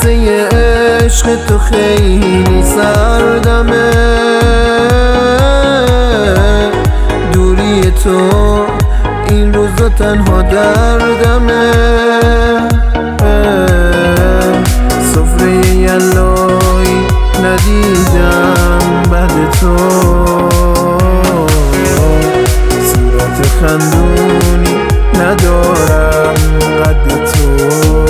قصه عشق تو خیلی سردمه، دوری تو این روزا تنها دردمه. سفره یلایی ندیدم بعد تو، صورت خندونی ندارم قد تو.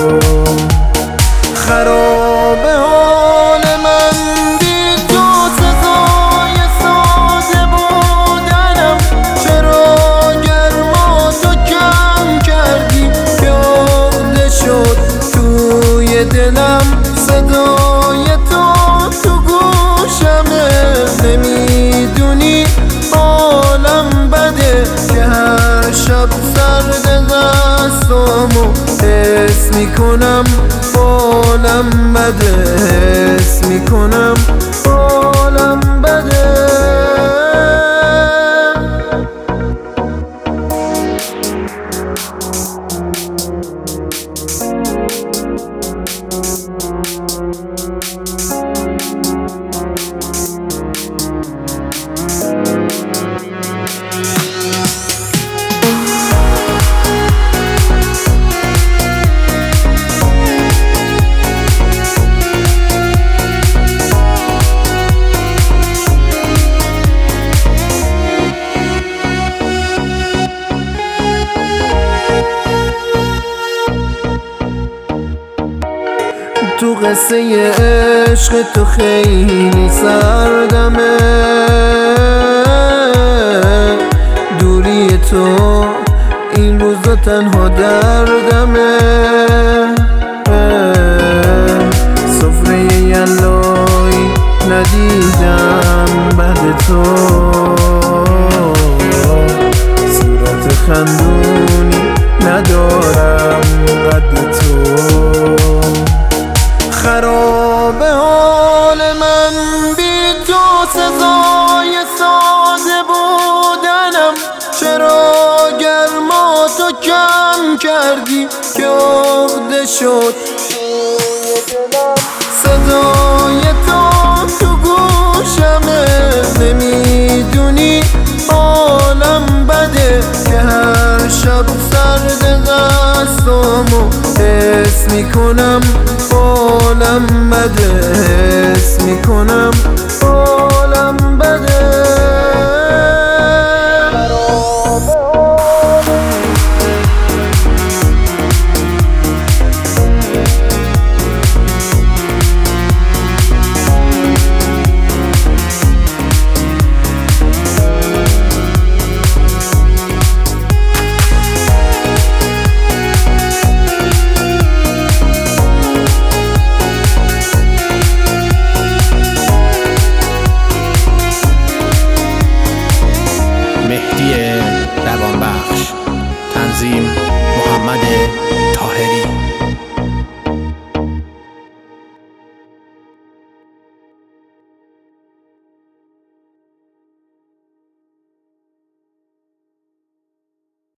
خرابه حال من بی تو، سزای ساده بودنم. چرا گرما تو کم کردی که عقده شد توی دلم. صدای تو گوشمه، نمیدونی حالم بده که هر شب سرد دستامو حس میکنم. حالم بده، حس میکنم حالم بده. تو قصه عشق تو خیلی سردمه، دوری تو این روزا تنها دردمه. سفره یلایی ندیدم بعد تو، صورت خندونی ندارم قد تو. خرابه حال من بی تو، سزای ساده بودنم. چرا گرما تو کم کردی که عقده شد صدای تو گوشمه. نمیدونی حالم بده که هر شب سرد دستامو حس میکنم. حالم بده، حس میکنم حالم بده. مهدی روانبخش، تنظیم محمد